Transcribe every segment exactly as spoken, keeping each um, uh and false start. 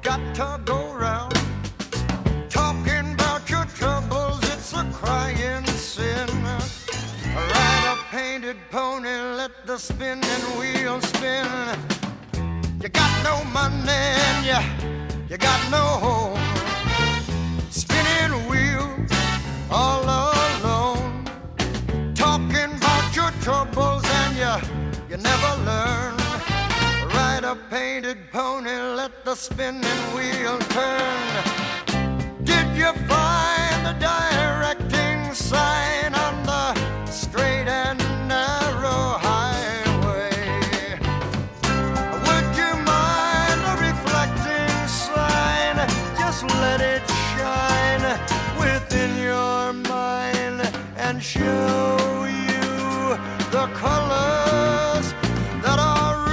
got to go round. Talking about your troubles, it's a crying sin. Ride a painted pony, let the spinning wheel spin. You got no money and you, you got no home. Spinning wheel all alone. Talking about your troubles and you, you never learn. Ride a painted pony, let the spinning wheel turn. Did you find the directing sign on the straight and narrow highway? Would you mind the reflecting sign? Just let it shine within your mind and show you the colors that are real.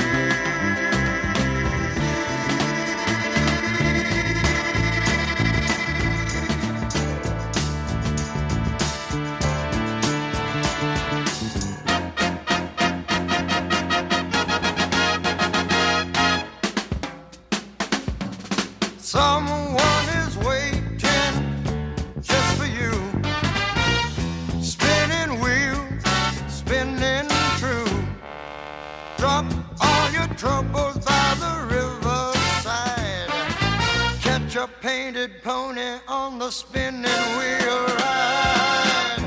Someone is waiting just for you. Spinning wheel, spinning true. Drop all your troubles by the riverside. Catch a painted pony on the spinning wheel ride.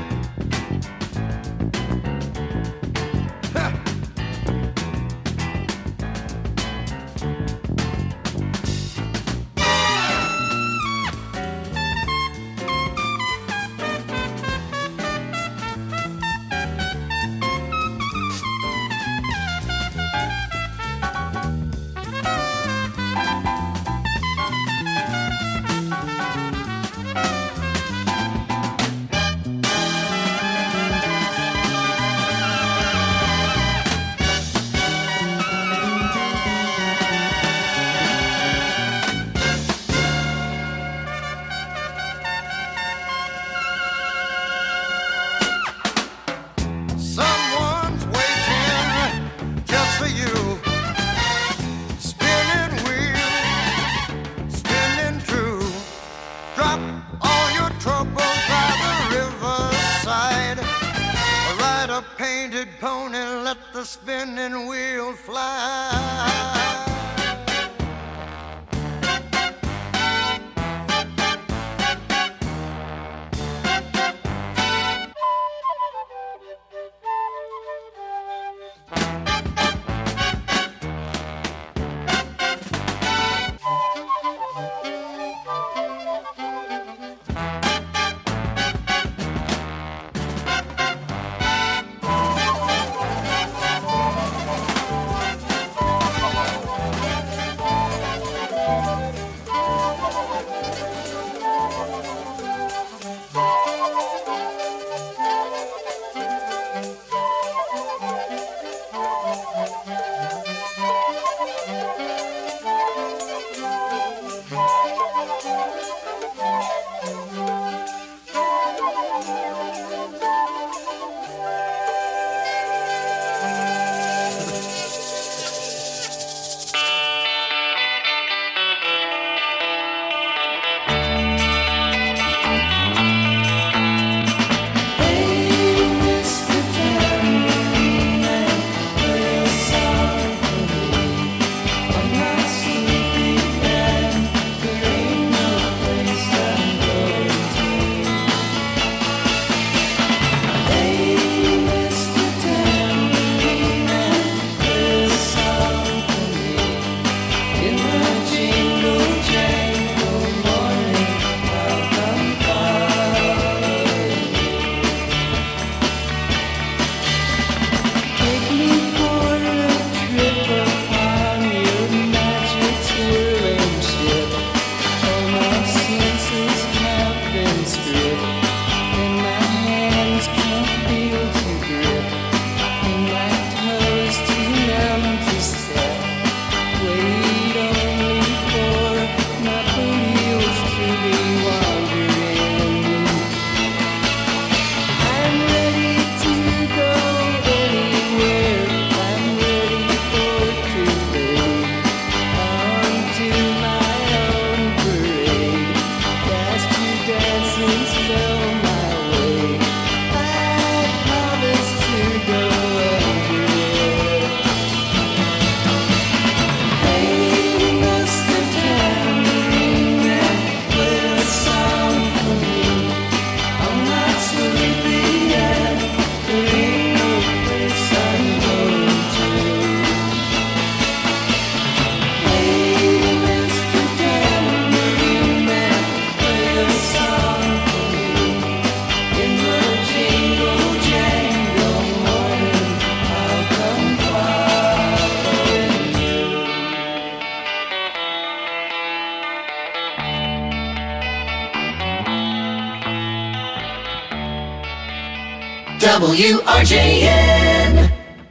Ha! Someone's waiting just for you. Spinning wheel, spinning true. Drop all your troubles by the riverside. Ride a painted pony, let the spinning wheel fly. Wait only W R J N.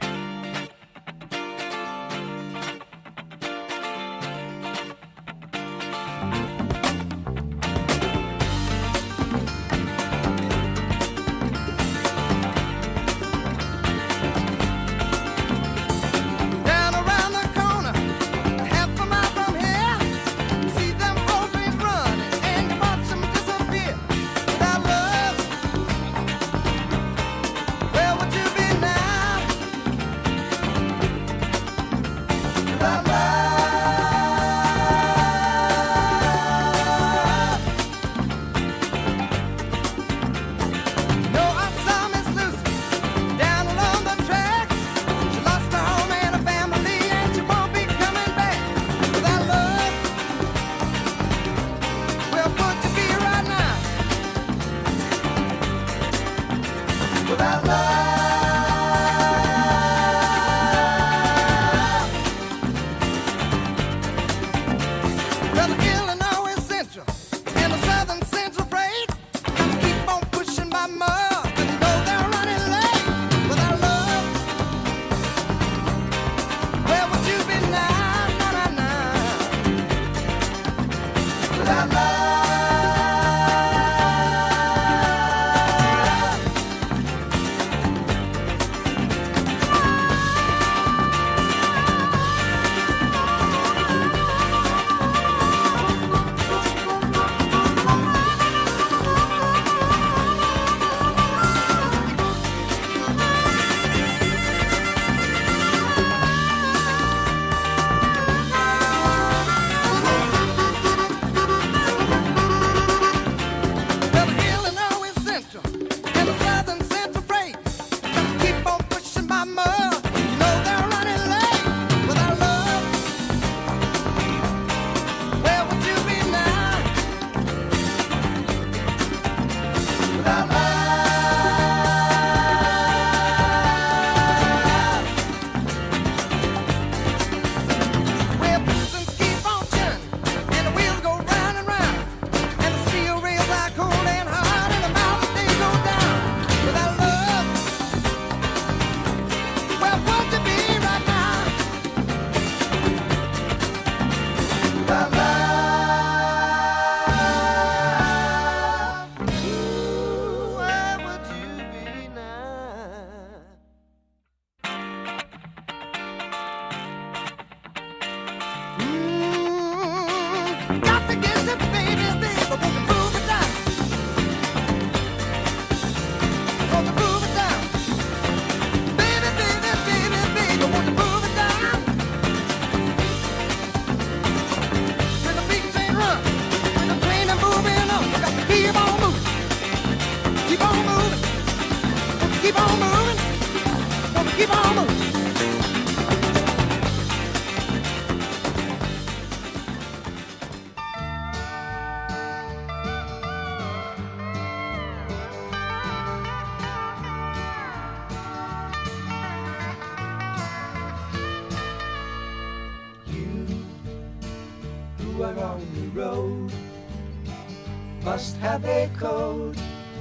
Must have a code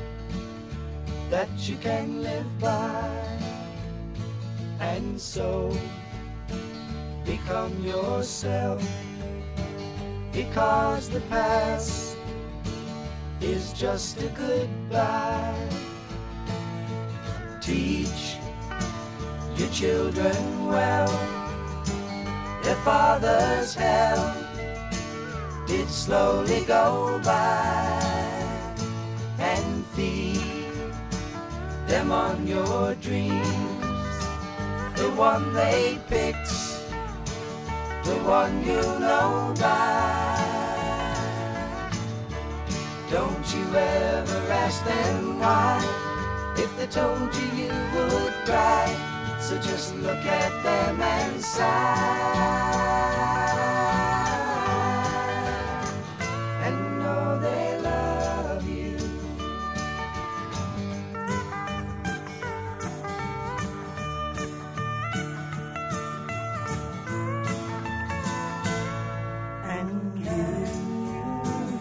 that you can live by, and so become yourself, because the past is just a goodbye. Teach your children well, their father's hell did slowly go by, and feed them on your dreams, the one they picked, the one you know by. Don't you ever ask them why, if they told you you would cry, so just look at them and sigh.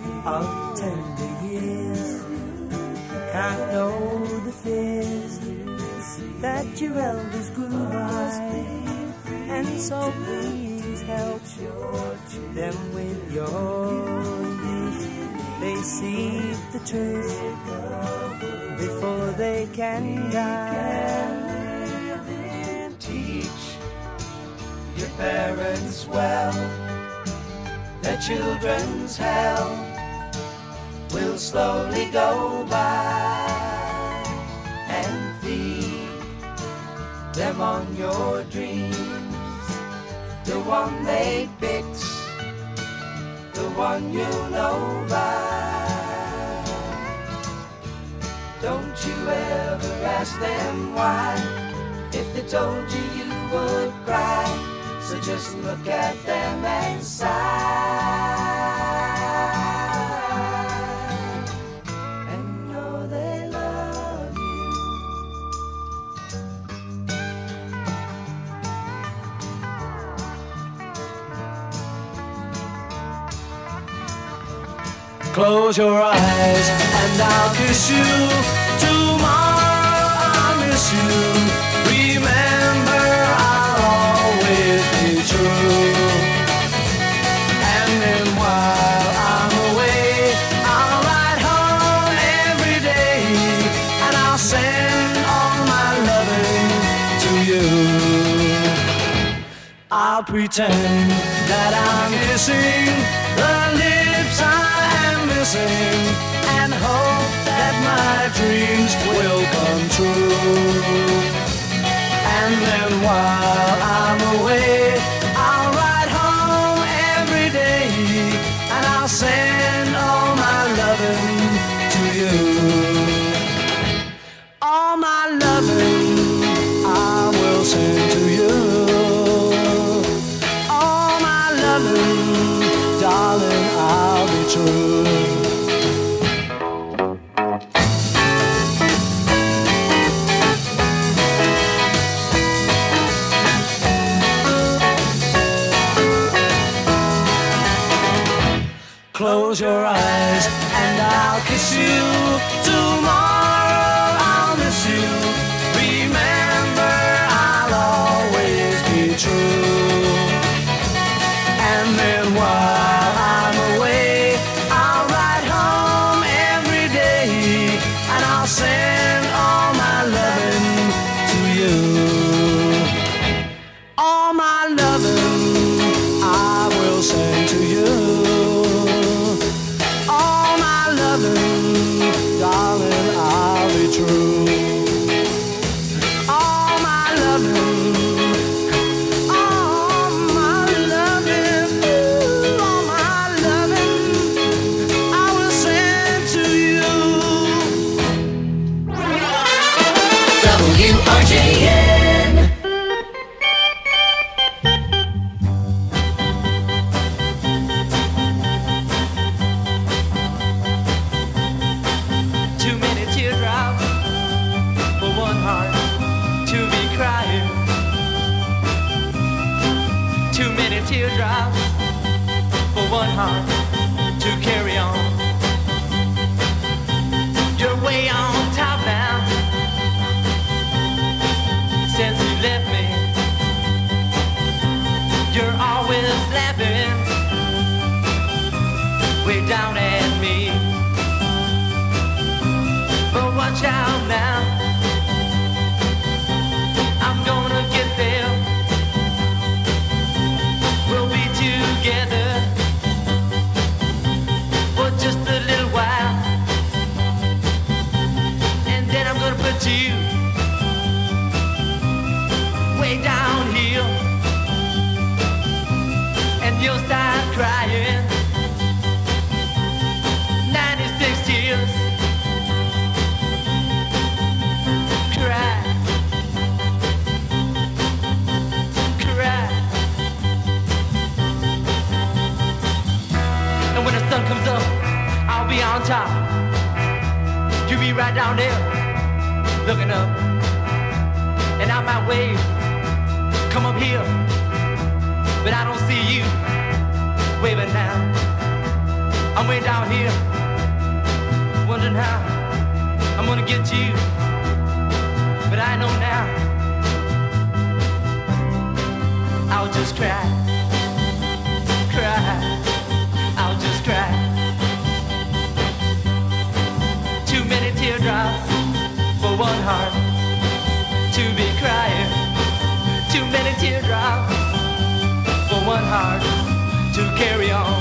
Of tender years, can't know the fears that your elders grew by, and so please help them with your youth. They see the truth before they can die. Teach your parents well, their children's hell will slowly go by, and feed them on your dreams, the one they picked, the one you know by. Don't you ever ask them why, if they told you you would cry, so just look at them and sigh. Close your eyes and I'll kiss you. Tomorrow I'll miss you. Remember, I'll always be true. And then while I'm away, I'll ride home every day, and I'll send all my loving to you. I'll pretend that I'm kissing the lips I and hope that my dreams will come true. And then while I'm away, I'll ride home every day, and I'll send all my loving to you. All my loving I will send to you. All my loving, darling, I'll be true. Close your eyes and I'll kiss you. Tomorrow I'll miss you. Remember, I'll always be true. And then while I'm away, I'll ride home every day, and I'll send all my loving to you. All my loving I will send to you. Darling, I'll be true. All my loving, all my loving, ooh, all my loving, I will send to you. W R J N. Teardrops for one heart to carry on. You're way on top now since you left me. You're always laughing way down at me. But watch out now, I'm gonna get there. We'll be together for just a little while, and then I'm gonna put you way down here, and you'll start crying ninety-six tears. Cry, cry. And when the sun comes up, I'll be on top. You be right down there, looking up. And I might wave, come up here, but I don't see you waving now. I'm way down here, wondering how I'm gonna get you. but I know now I'll just cry, cry, I'll just cry. Too many teardrops for one heart to be crying. Too many teardrops for one heart to carry on.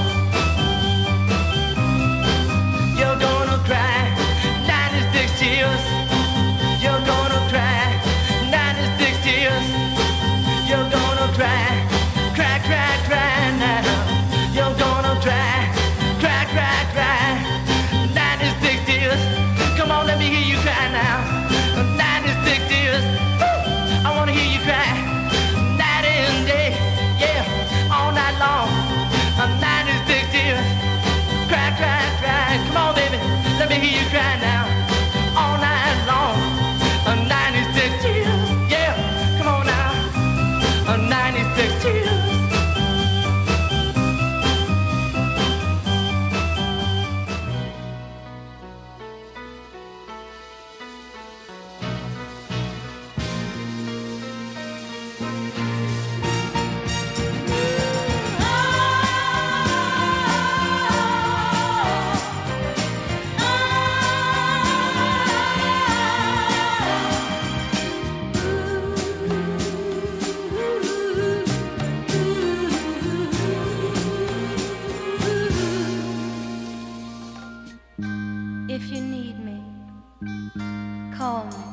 You're gonna cry ninety-six tears. You're gonna cry ninety-six tears. You're gonna cry, cry, cry, cry now. You're gonna cry, cry, cry, cry ninety-six tears. Come on, let me hear you cry now. ninety-six tears. I wanna hear you cry night and day, yeah, all night long. ninety-six tears. Cry, cry, cry. Come on, baby, let me hear you cry now. All night long. ninety-six tears. Yeah, come on now. ninety-six tears. If you need me, call me.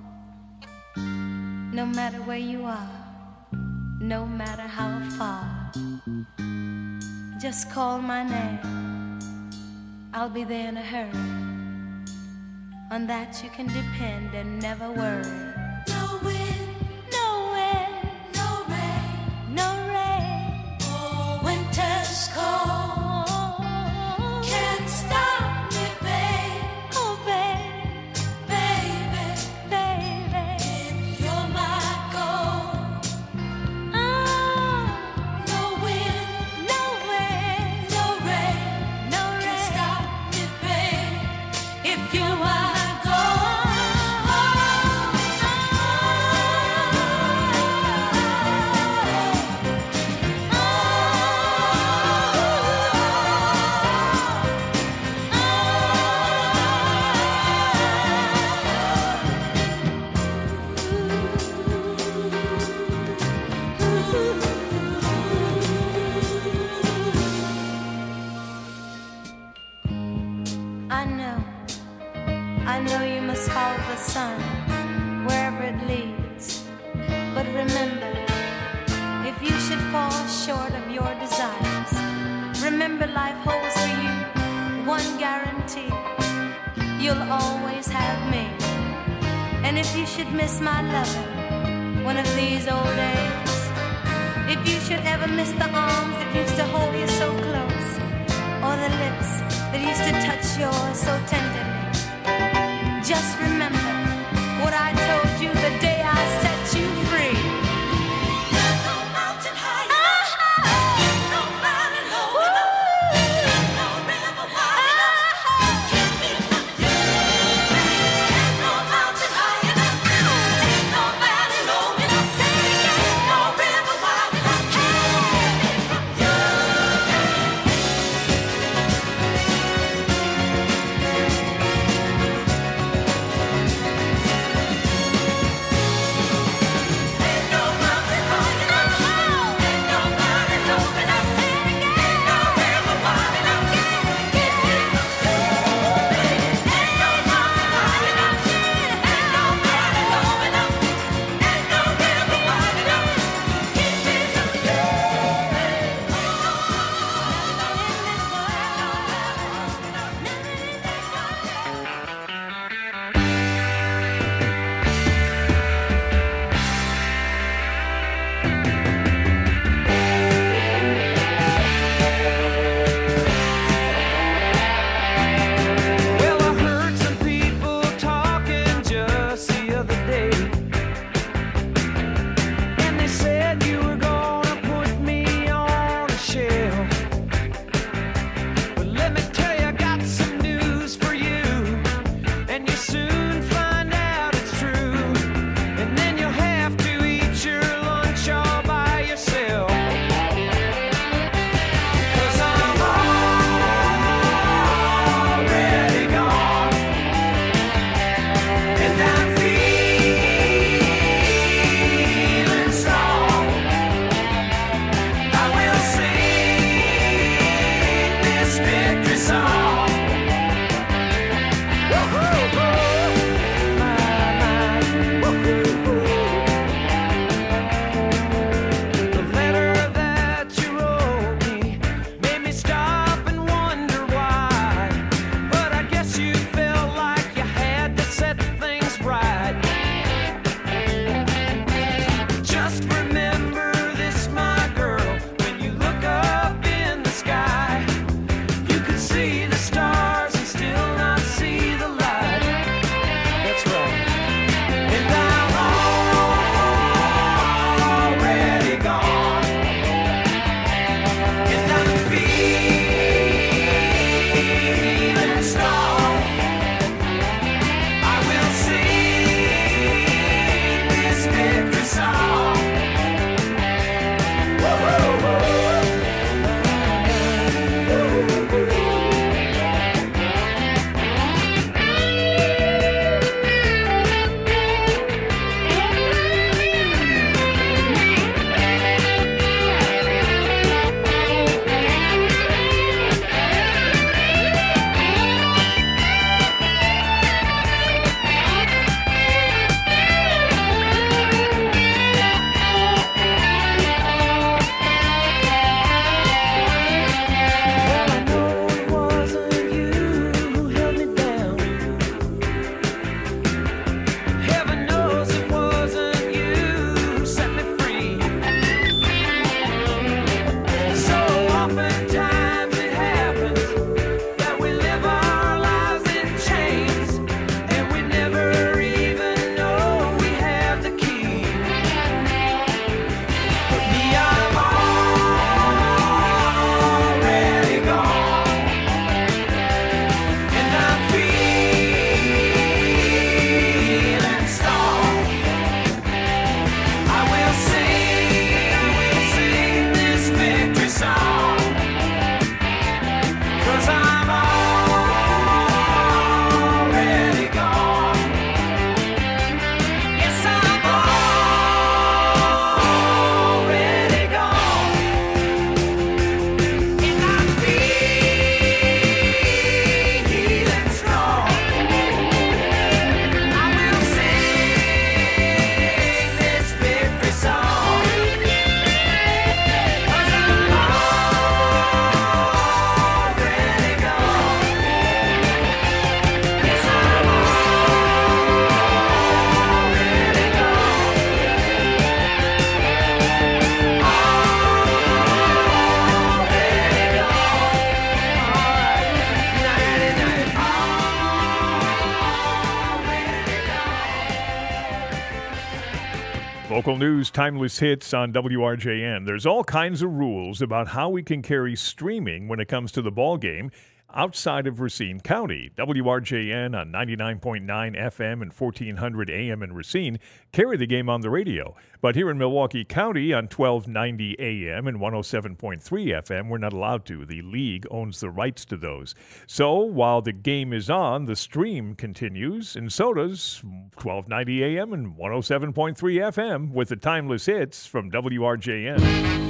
No matter where you are, no matter how far, just call my name. I'll be there in a hurry. On that you can depend and never worry. No wind, no wind, no rain, no rain. Oh, winter's cold. Can't stop me, babe. Oh, babe, baby, baby. If you're my gold. Oh, no wind, no wind, no rain, no rain. Can't stop me, babe. If you're my I know, I know you must follow the sun wherever it leads. But remember, if you should fall short of your desires, remember life holds for you one guarantee. You'll always have me. And if you should miss my loving one of these old days, if you should ever miss the arms that used to hold you so close, or the lips that used to touch yours so tenderly, just remember what I told you the day I set you free. There's no mountain high enough, no valley low enough, no river wide enough to keep me from you. There's no mountain high enough, ain't no valley low enough, say it again, no river wide enough to keep me from you. Local news, timeless hits on W R J N. There's all kinds of rules about how we can carry streaming when it comes to the ball game outside of Racine County. W R J N on ninety-nine point nine F M and fourteen hundred A M in Racine carry the game on the radio. But here in Milwaukee County on twelve ninety A M and one oh seven point three F M, we're not allowed to. The league owns the rights to those. So while the game is on, the stream continues, and so does twelve ninety A M and one oh seven point three F M with the timeless hits from W R J N.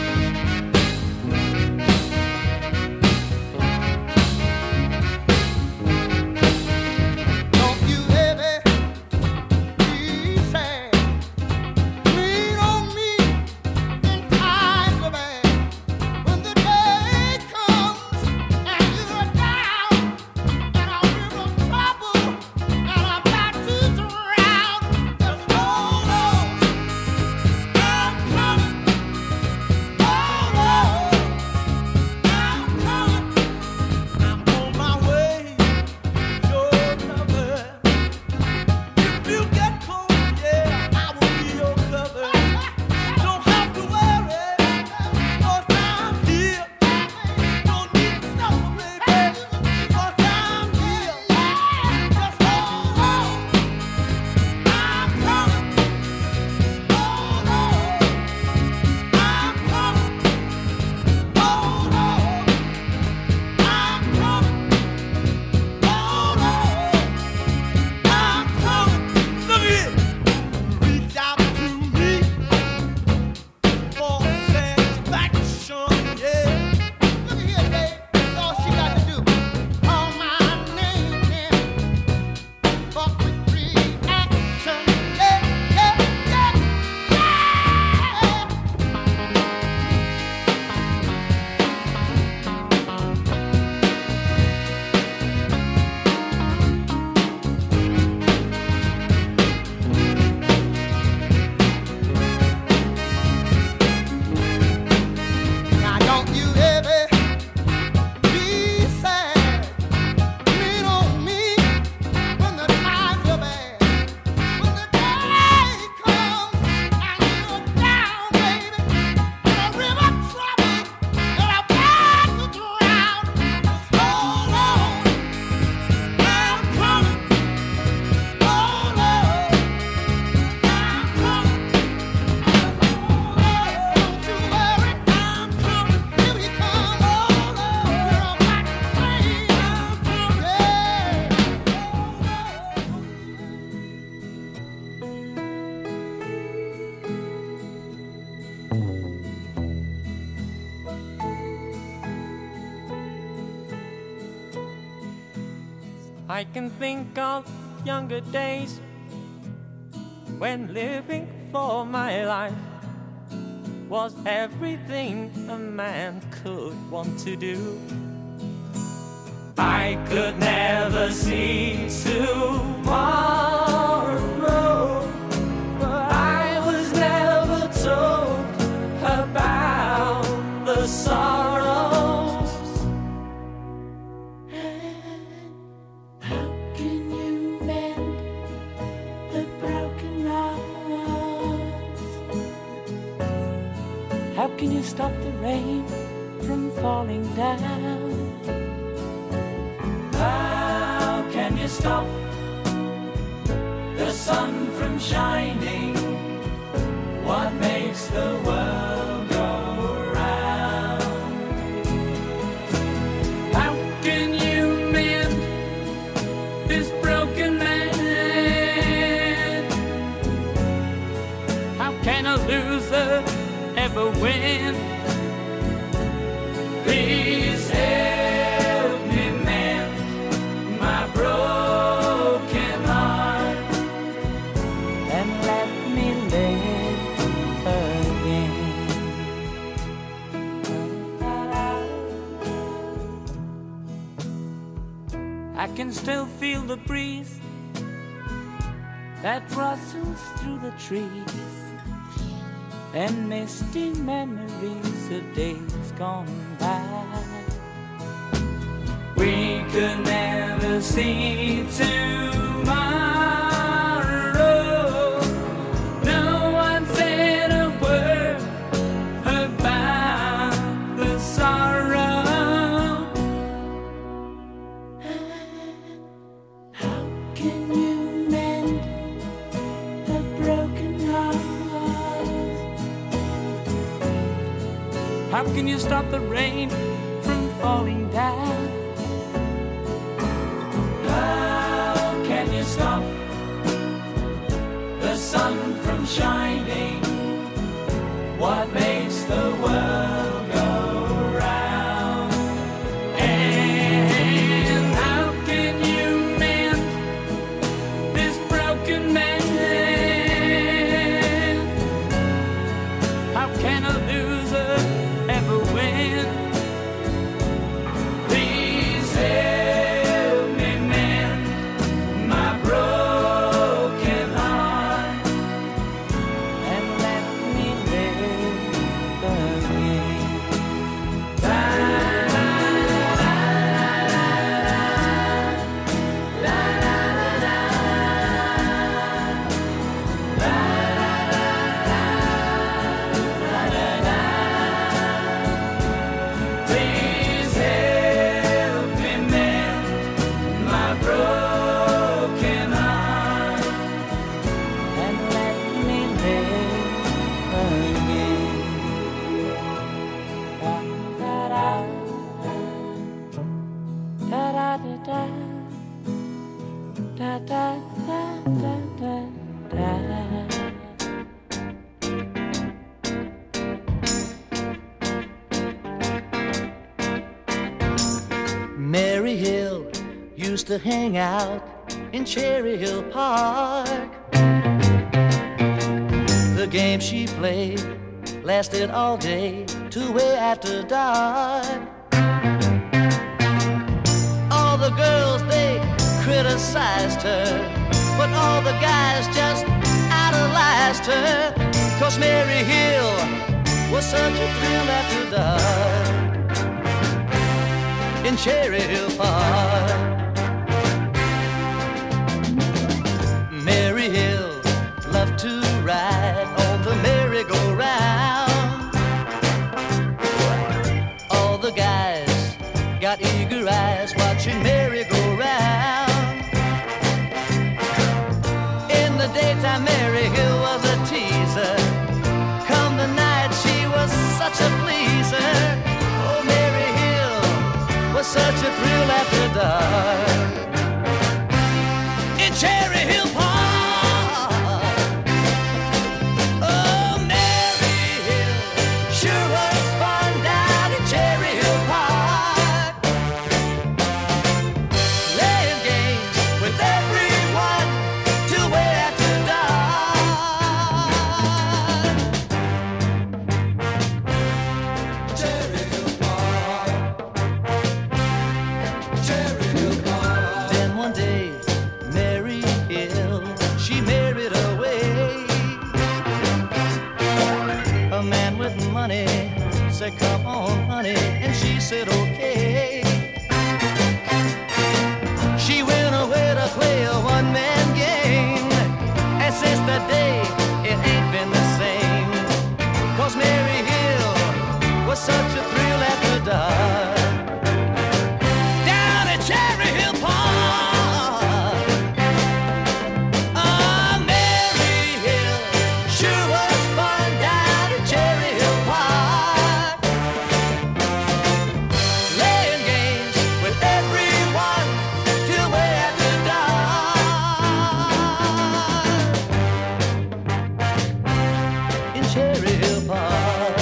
I can think of younger days when living for my life was everything a man could want to do. I could never see tomorrow, but I was never told about the sorrows. How can you stop the rain from falling down? How can you stop the sun from shining? What makes the world go round? How can you mend this broken man? How can a loser ever win? Please help me mend my broken heart and let me live again. I can still feel the breeze that rustles through the trees and misty memories of days gone by. We could never see tomorrow. No one stop the rain from falling down? How can you stop the sun from shining? What makes the world go round? And how can you mend this broken man? How can a loser ever win? Please help me mend my broken heart and let me live again. La, la, la, la, la, la, la, la, Please help me mend my broken heart and let me live again. Da da da da da da da da da da da. Mary Hill used to hang out in Cherry Hill Park. The game she played lasted all day to way after dark. All the girls, they criticized her, but all the guys just idolized her. 'Cause Mary Hill was such a thrill after dark in Cherry Hill Park. Mary Hill loved to ride on the merry-go-round. All the guys got eager eyes watching Mary go round. In the daytime, Mary Hill was a teaser. Come the night, she was such a pleaser. Oh, Mary Hill was such a thrill after dark in Cherry Hill Park. Oh, Mary Hill sure was fun down in Cherry Hill Park, playing games with everyone till way after dark. Cherry Hill Park. Then one day, Mary Hill, she married away. A man with money said, come on, honey, and she said, okay. She went away to play a one-man game, and since that day, it ain't been the same. 'Cause Mary Hill was such a thrill after dark down at Cherry Hill Park. Oh, Mary Hill sure was fun down at Cherry Hill Park, playing games with everyone till way after dark in Cherry Hill Park.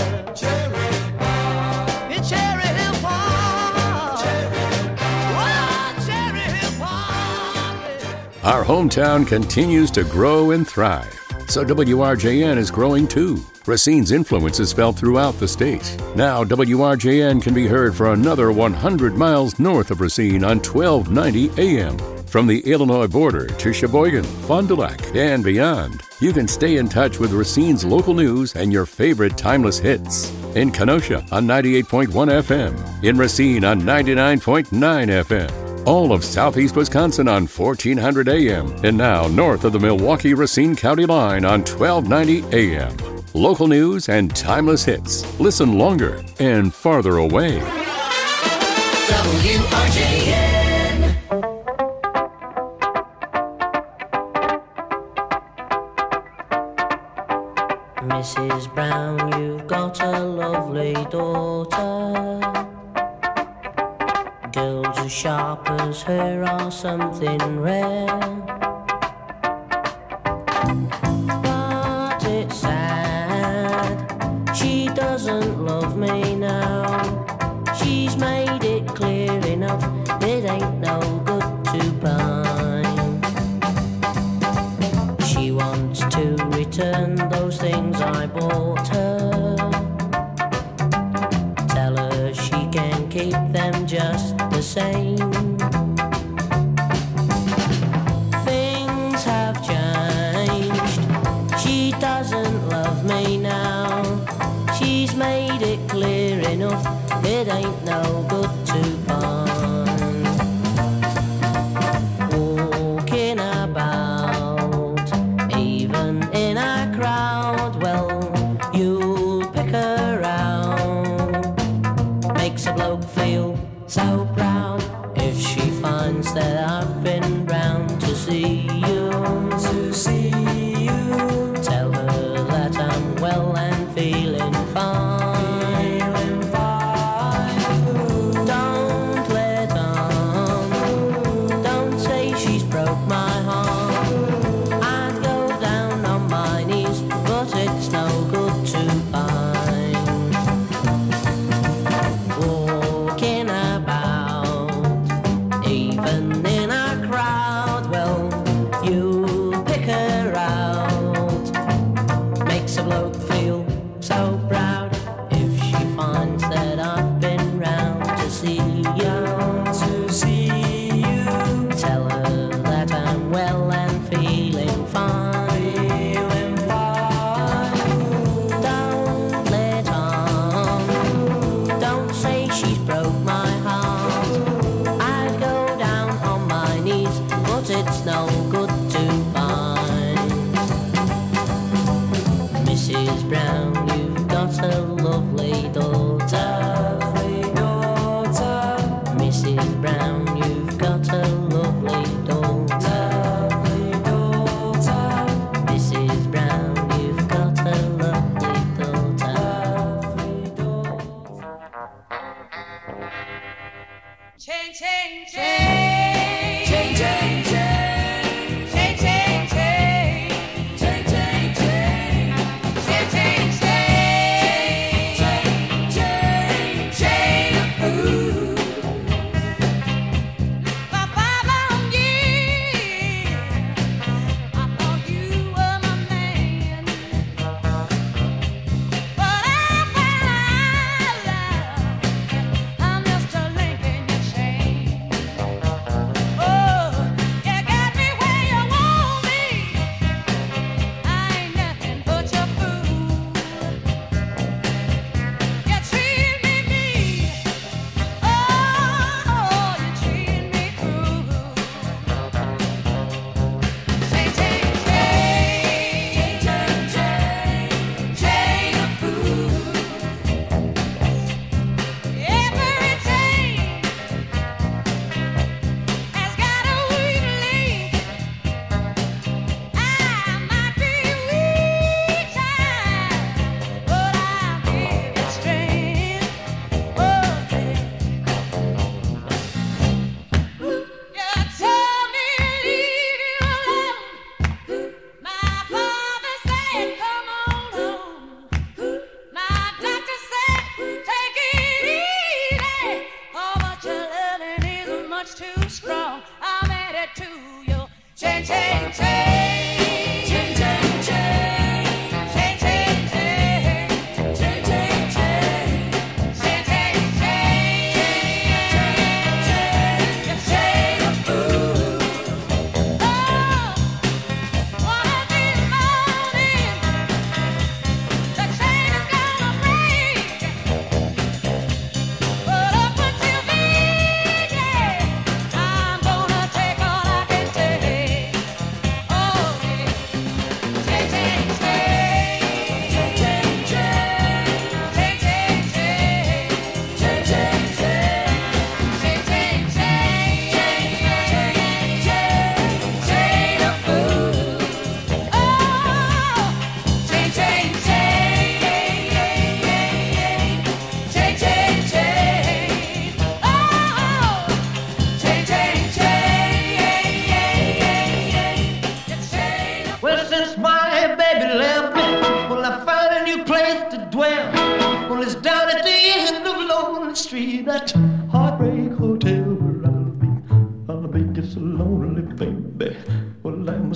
In Cherry Hill Park. Oh, Cherry Hill Park. Our hometown continues to grow and thrive, so W R J N is growing too. Racine's influence is felt throughout the state. Now W R J N can be heard for another one hundred miles north of Racine on twelve ninety A M. From the Illinois border to Sheboygan, Fond du Lac, and beyond, you can stay in touch with Racine's local news and your favorite timeless hits. In Kenosha on ninety-eight point one F M, in Racine on ninety-nine point nine F M, all of southeast Wisconsin on fourteen hundred A M, and now north of the Milwaukee-Racine County line on twelve ninety A M. Local news and timeless hits. Listen longer and farther away. W R J N. Missus Brown, you've got a lovely daughter. Girls as sharp as her are something rare. But it's sad, she doesn't love me now. She's made it clear enough, it ain't no good to pine. She wants to return those things I bought her. Tell her she can keep them just the same. Things have changed, she doesn't love me now. She's made it clear enough, it ain't no good to pine. Walking about, even in a crowd, well, you'll pick her out. Makes a bloke feel so proud if she finds that I've been round to see you. To see you. Tell her that I'm well and feeling fine. Feeling fine. Don't let on. Don't say she's broke my heart. I'd go down on my knees, but it's no good to pine. Walking about, even in a crowd, well, you pick her out. Makes a bloke feel so proud if she finds that I've been round to see you. To see you. Tell her that I'm well and feeling fine. Feeling fine. Don't let on. Don't say she's broke my heart. I'd go down on my knees, but it's no good to pine. Missus Brown, you've got a lovely daughter. Lovely daughter. Missus Brown, you've got a lovely daughter. Lovely daughter. Missus Brown, you've got a lovely daughter. Lovely daughter. Change, change, change. Change, change, change. Change, change, change. Change, change, change. Change, change, change. Change, change of food. For five long years, I thought you were my man. But I found out I'm just a link in your chain. Oh, you got me where you want me. I ain't nothing but your fool. You treat me mean. Oh, you treat me cruel. Change, change, change. Change, change, change of food. Every change has got a weak link. I might be weak time, but I'll give you strength. Oh, you told me leave you alone. My father said come on home. My doctor said take it easy. Oh, but your loving is much too strong. I'm headed to you. Change, change, change. Change, change, change. Change, change, change. Change, change, change. Change, change, change. Change, change of food. Oh, one of these mornings, the chain is gonna break. But up until then, yeah, I'm gonna take all I can take. Oh,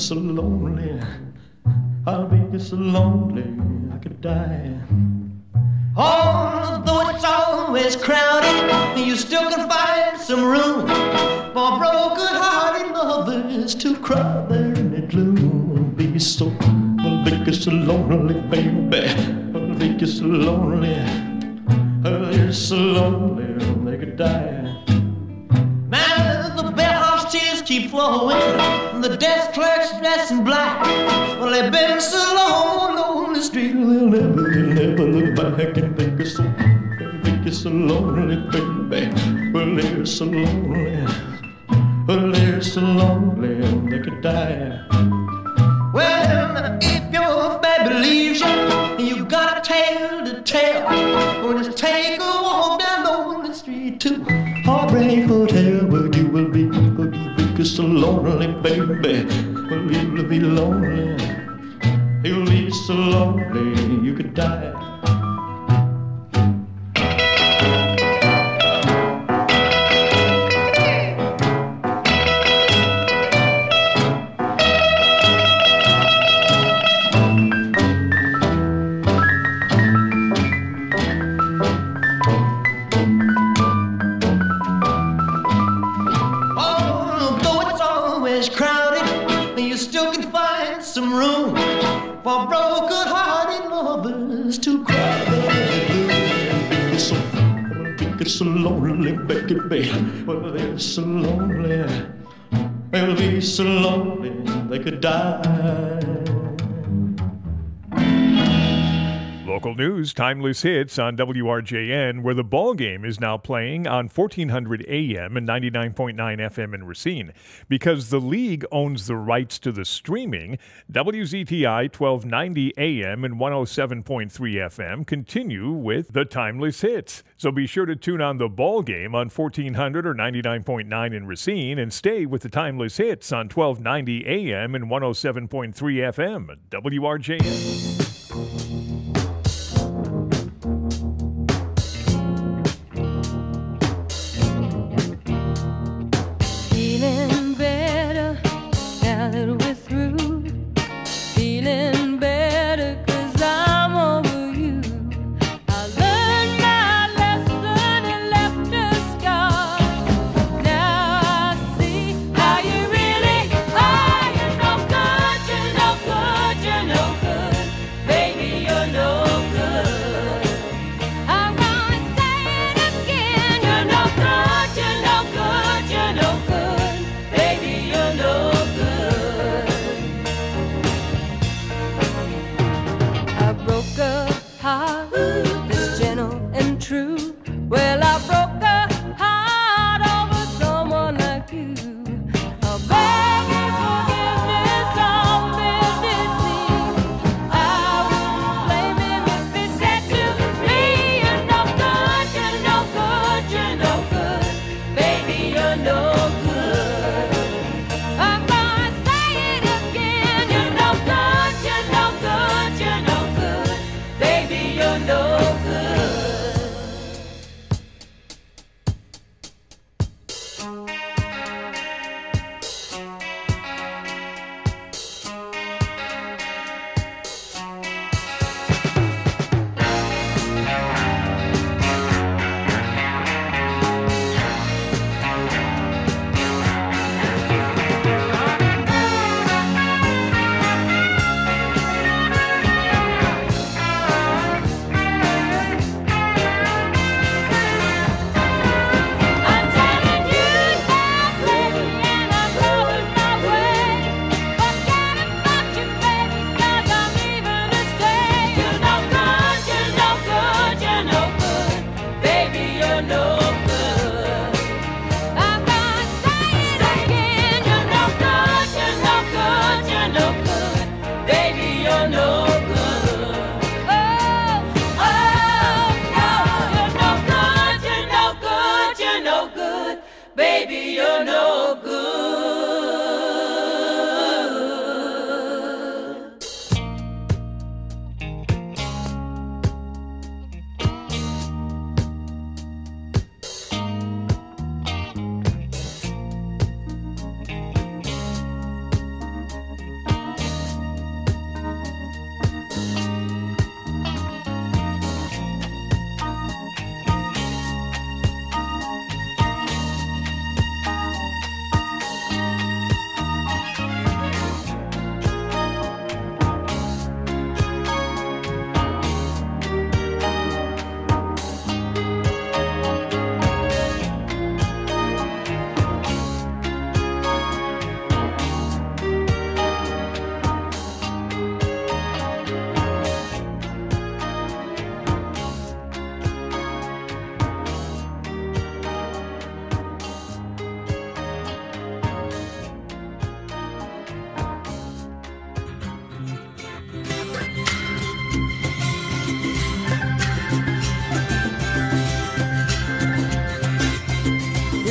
so lonely. I'll be so lonely I could die. Although it's always crowded, you still can find some room for broken-hearted lovers to cry there in the gloom. Be so, I'll be so lonely, baby. I'll be so lonely. I'll be so lonely they could die. Now the bellhop's tears keep flowing, and the desk clerk's dressed in black. Well, they've been so long on the street, they'll never, they'll never look back and think it's so, think it's so lonely, baby. Well, they're so lonely, well, they're so lonely, they could die. Well, if your baby leaves you, and you got a tale to tell, well, just take a walk down on the street to Heartbreak Hotel, where you will be, where you be so lonely, baby. Well, you'll be lonely, you'll be so lonely, you could die. For broken-hearted lovers to cry. Be so, be so lonely, baby. Well, they're so lonely. They'll be so lonely they could die. Local news, timeless hits on W R J N, where the ball game is now playing on fourteen hundred A M and ninety-nine point nine F M in Racine. Because the league owns the rights to the streaming, W Z T I twelve ninety A M and one oh seven point three F M continue with the timeless hits. So be sure to tune on the ball game on fourteen hundred or ninety-nine point nine in Racine and stay with the timeless hits on twelve ninety A M and one oh seven point three F M. W R J N. Feeling better now that we're through. Feeling better 'cause I'm over you. I learned my lesson and left a scar. Now I see how you really are. You're no good, you're no good, you're no good. Baby, you're no good. I'm gonna say it again. You're no good, you're no good, you're no good. Baby, you're no good. I broke a heart that's gentle and true. Well, I broke a heart over someone like you. I beg his forgiveness on bended knee. I wouldn't blame him if he said to me, you're no good, you're no good, you're no good. Baby, you're no good. I'm gonna say it again. You're no good, you're no good, you're no good. Baby, you're no good. I'm telling you now, baby, and I'm going my way. Forget about you, baby, 'cause I'm leaving to stay. You're no good, you're no good, you're no good. Baby, you're no good. I'm gonna say it again. You're no good, you're no good, you're no good. Baby, you're no good. Oh, oh, no, you're no good, you're no good, you're no good. Baby, you're no good.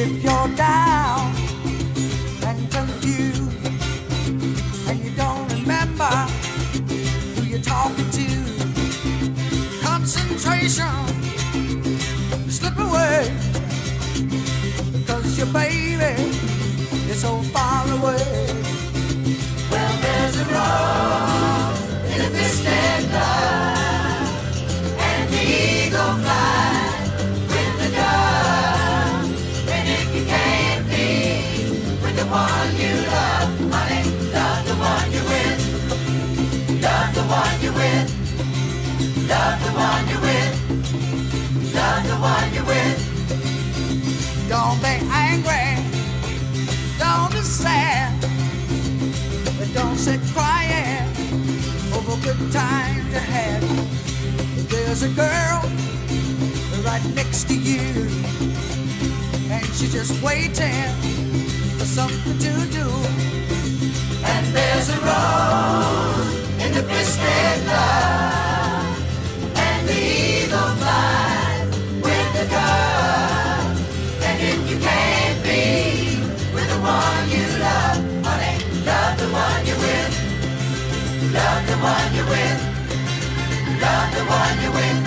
If you're down and confused and you don't remember who you're talking to, concentration slip away, because your baby is so far away. Well, there's a rose in a twisted love, and the eagle flies with the dove. And if you can't be with the one you love, honey, love the one you're with. Love the one you're with. Love the one you're with. Love the one you're with. Don't be angry, don't be sad, but don't sit crying over good times you had. There's a girl right next to you, and she's just waiting for something to do. And there's a rose in the twisted love, and the eagle flies with the dove. And if you can't be with the one you love, honey, love the one you're with. Love the one you're with. Love the one you're with.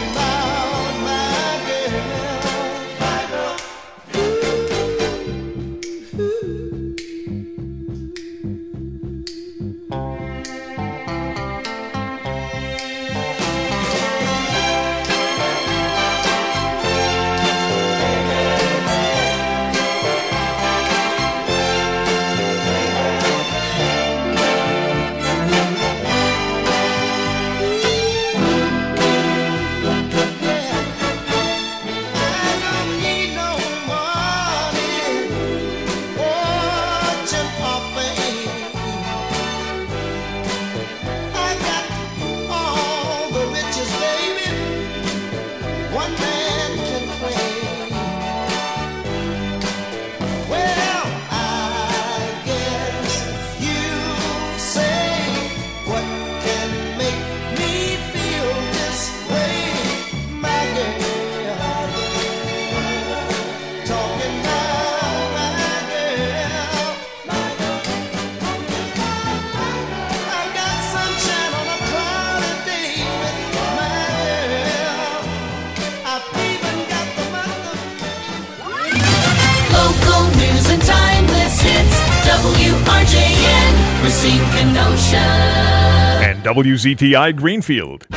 W R J N, Racine, Kenosha. And W Z T I Greenfield.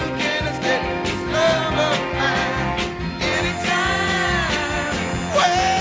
Well,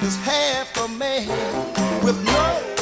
is half a man with no